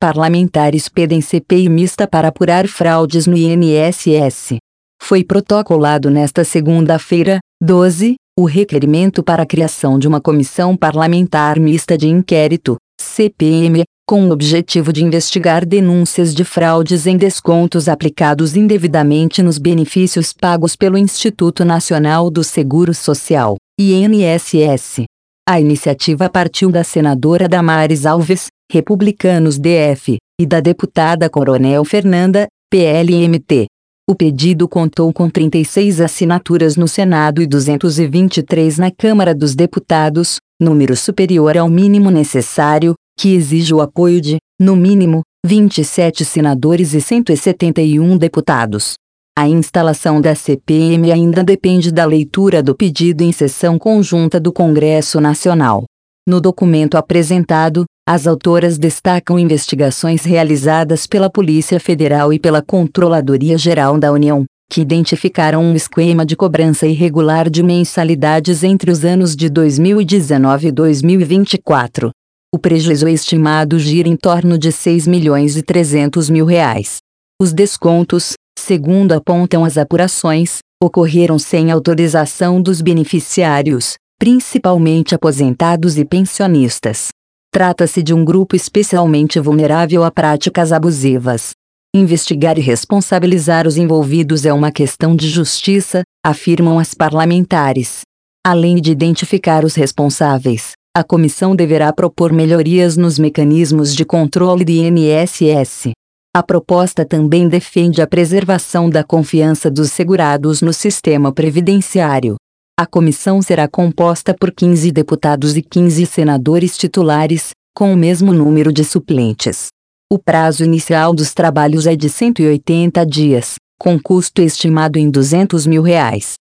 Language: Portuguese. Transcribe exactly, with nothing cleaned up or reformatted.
Parlamentares pedem C P I mista para apurar fraudes no I N S S. Foi protocolado nesta segunda-feira, doze, o requerimento para a criação de uma comissão parlamentar mista de inquérito, C P M, com o objetivo de investigar denúncias de fraudes em descontos aplicados indevidamente nos benefícios pagos pelo Instituto Nacional do Seguro Social, I N S S. A iniciativa partiu da senadora Damares Alves, Republicanos D F, e da deputada Coronel Fernanda, P L M T. O pedido contou com trinta e seis assinaturas no Senado e duzentas e vinte e três na Câmara dos Deputados, número superior ao mínimo necessário, que exige o apoio de, no mínimo, vinte e sete senadores e cento e setenta e um deputados. A instalação da C P M ainda depende da leitura do pedido em sessão conjunta do Congresso Nacional. No documento apresentado, as autoras destacam investigações realizadas pela Polícia Federal e pela Controladoria Geral da União, que identificaram um esquema de cobrança irregular de mensalidades entre os anos de dois mil e dezenove e dois mil e vinte e quatro. O prejuízo estimado gira em torno de seis milhões e trezentos mil reais. Os descontos, segundo apontam as apurações, ocorreram sem autorização dos beneficiários, principalmente aposentados e pensionistas. Trata-se de um grupo especialmente vulnerável a práticas abusivas. Investigar e responsabilizar os envolvidos é uma questão de justiça, afirmam as parlamentares. Além de identificar os responsáveis, a comissão deverá propor melhorias nos mecanismos de controle do I N S S. A proposta também defende a preservação da confiança dos segurados no sistema previdenciário. A comissão será composta por quinze deputados e quinze senadores titulares, com o mesmo número de suplentes. O prazo inicial dos trabalhos é de cento e oitenta dias, com custo estimado em duzentos mil reais.